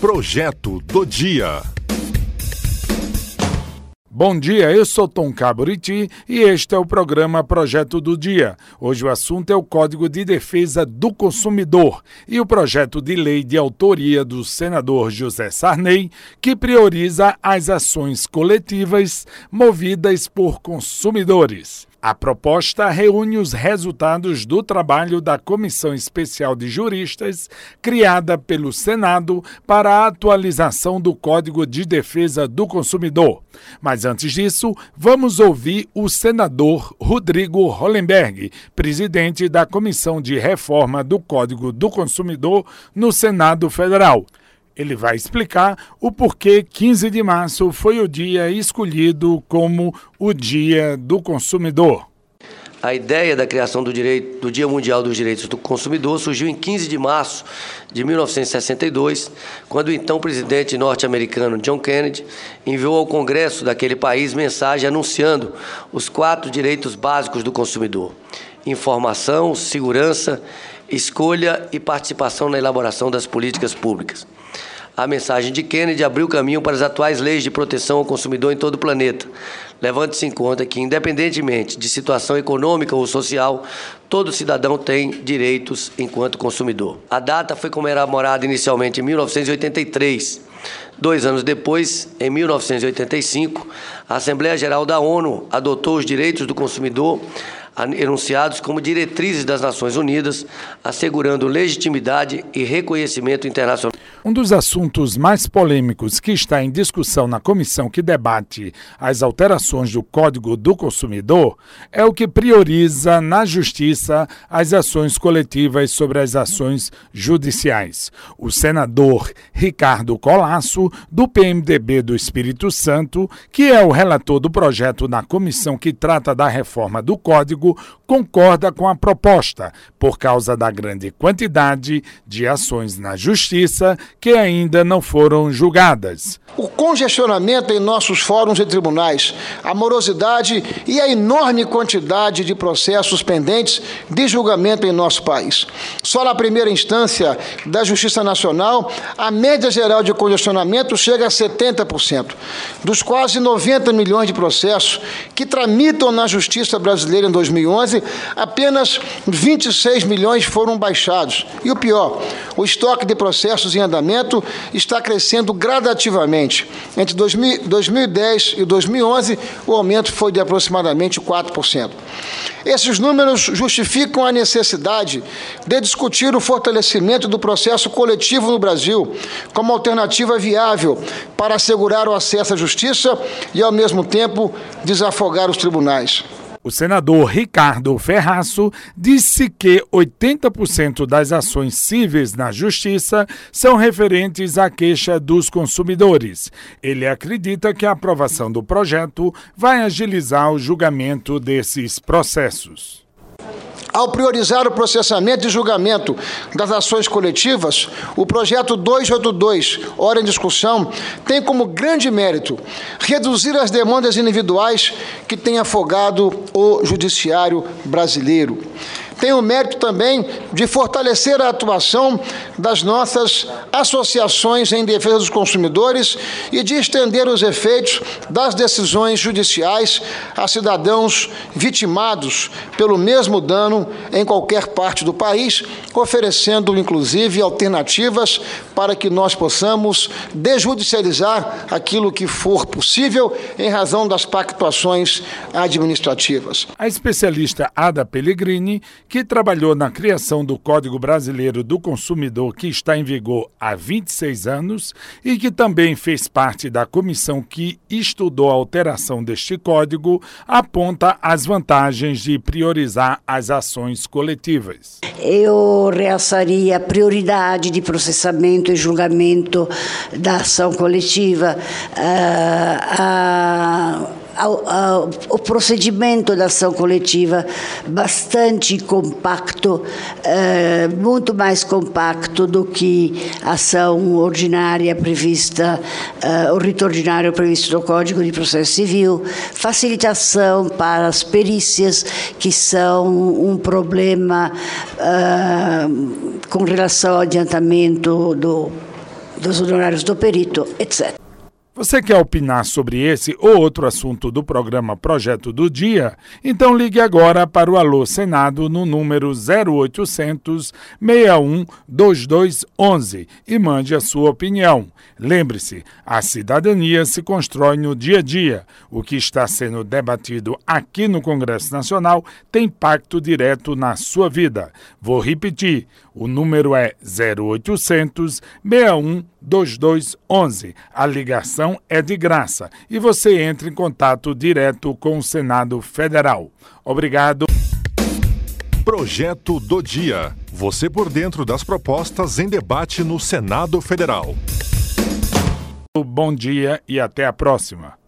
Projeto do Dia. Bom dia, eu sou Tom Caburiti e este é o programa Projeto do Dia. Hoje o assunto é o Código de Defesa do Consumidor e o projeto de lei de autoria do senador José Sarney, que prioriza as ações coletivas movidas por consumidores. A proposta reúne os resultados do trabalho da Comissão Especial de Juristas, criada pelo Senado para a atualização do Código de Defesa do Consumidor. Mas antes disso, vamos ouvir o senador Rodrigo Hollenberg, presidente da Comissão de Reforma do Código do Consumidor no Senado Federal. Ele vai explicar o porquê 15 de março foi o dia escolhido como o Dia do Consumidor. A ideia da criação do Dia Mundial dos Direitos do Consumidor surgiu em 15 de março de 1962, quando o então presidente norte-americano John Kennedy enviou ao Congresso daquele país mensagem anunciando os 4 direitos básicos do consumidor: informação, segurança, escolha e participação na elaboração das políticas públicas. A mensagem de Kennedy abriu caminho para as atuais leis de proteção ao consumidor em todo o planeta, levando-se em conta que, independentemente de situação econômica ou social, todo cidadão tem direitos enquanto consumidor. A data foi comemorada inicialmente em 1983. 2 anos depois, em 1985, a Assembleia Geral da ONU adotou os direitos do consumidor enunciados como diretrizes das Nações Unidas, assegurando legitimidade e reconhecimento internacional. Um dos assuntos mais polêmicos que está em discussão na comissão que debate as alterações do Código do Consumidor é o que prioriza na Justiça as ações coletivas sobre as ações judiciais. O senador Ricardo Colasso, do PMDB do Espírito Santo, que é o relator do projeto na comissão que trata da reforma do Código, concorda com a proposta, por causa da grande quantidade de ações na Justiça que ainda não foram julgadas. O congestionamento em nossos fóruns e tribunais, a morosidade e a enorme quantidade de processos pendentes de julgamento em nosso país. Só na primeira instância da Justiça Nacional, a média geral de congestionamento chega a 70%. Dos quase 90 milhões de processos que tramitam na Justiça brasileira em 2011, apenas 26 milhões foram baixados. E o pior, o estoque de processos em andamento está crescendo gradativamente. Entre 2010 e 2011, o aumento foi de aproximadamente 4%. Esses números justificam a necessidade de discutir o fortalecimento do processo coletivo no Brasil como alternativa viável para assegurar o acesso à justiça e, ao mesmo tempo, desafogar os tribunais. O senador Ricardo Ferraço disse que 80% das ações cíveis na Justiça são referentes à queixa dos consumidores. Ele acredita que a aprovação do projeto vai agilizar o julgamento desses processos. Ao priorizar o processamento e julgamento das ações coletivas, o projeto 282, ora em discussão, tem como grande mérito reduzir as demandas individuais que têm afogado o judiciário brasileiro. Tem o mérito também de fortalecer a atuação das nossas associações em defesa dos consumidores e de estender os efeitos das decisões judiciais a cidadãos vitimados pelo mesmo dano em qualquer parte do país, oferecendo, inclusive, alternativas para que nós possamos desjudicializar aquilo que for possível em razão das pactuações administrativas. A especialista Ada Pellegrini, que trabalhou na criação do Código Brasileiro do Consumidor, que está em vigor há 26 anos, e que também fez parte da comissão que estudou a alteração deste código, aponta as vantagens de priorizar as ações coletivas. Eu realçaria a prioridade de processamento e julgamento da ação coletiva, o procedimento da ação coletiva bastante compacto, muito mais compacto do que a ação ordinária prevista, o rito ordinário previsto no Código de Processo Civil, facilitação para as perícias, que são um problema com relação ao adiantamento dos honorários do perito, etc. Você quer opinar sobre esse ou outro assunto do programa Projeto do Dia? Então ligue agora para o Alô Senado no número 0800 61 2211 e mande a sua opinião. Lembre-se, a cidadania se constrói no dia a dia. O que está sendo debatido aqui no Congresso Nacional tem impacto direto na sua vida. Vou repetir, o número é 0800 61 2211. A ligação é de graça e você entra em contato direto com o Senado Federal. Obrigado. Projeto do Dia. Você por dentro das propostas em debate no Senado Federal. Bom dia e até a próxima.